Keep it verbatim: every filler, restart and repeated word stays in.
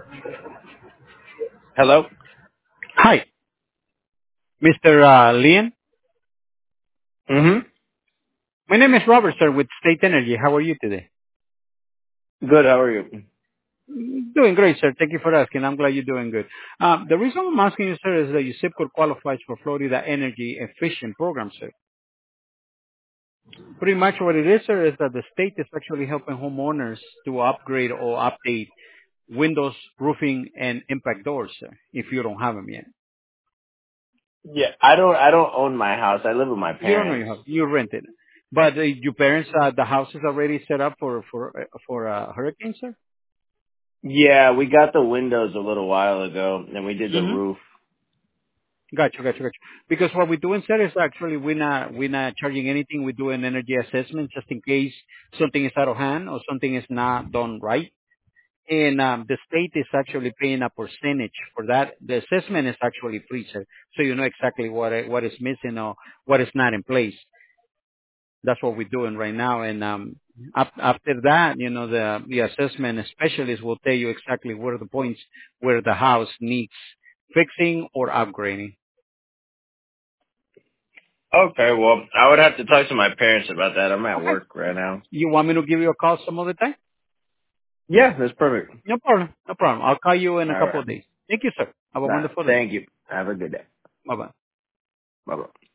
Hello? Hi, Mister Uh, Lian. hmm My name is Robert, sir, with State Energy. How are you today? Good, how are you? Doing great, sir. Thank you for asking. I'm glad you're doing good. Um, the reason I'm asking you, sir, is that your zip code qualifies for Florida Energy Efficient Program, sir. Pretty much what it is, sir, is that the state is actually helping homeowners to upgrade or update windows, roofing, and impact doors, sir, if you don't have them yet. Yeah, I don't I don't own my house. I live with my You don't know parents. you have, you rent it. But uh, your parents, uh, the house is already set up for, for, uh, for uh, hurricane, sir? Yeah, we got the windows a little while ago and we did the Mm-hmm. roof. Gotcha, gotcha, gotcha. Because what we do instead is actually we're not we're not charging anything. We do an energy assessment just in case something is out of hand or something is not done right. And um, the state is actually paying a percentage for that. The assessment is actually free, sir, so you know exactly what it- what is missing or what is not in place. That's what we're doing right now. And um, up, after that, you know, the the assessment specialist will tell you exactly where are the points where the house needs fixing or upgrading. Okay, well, I would have to talk to my parents about that. I'm at Okay. work right now. You want me to give you a call some other time? Yeah, that's perfect. No problem. No problem. I'll call you in a All couple right. of days. Thank you, sir. Have a Nah, wonderful day. thank you. Have a good day. Bye-bye. Bye bye.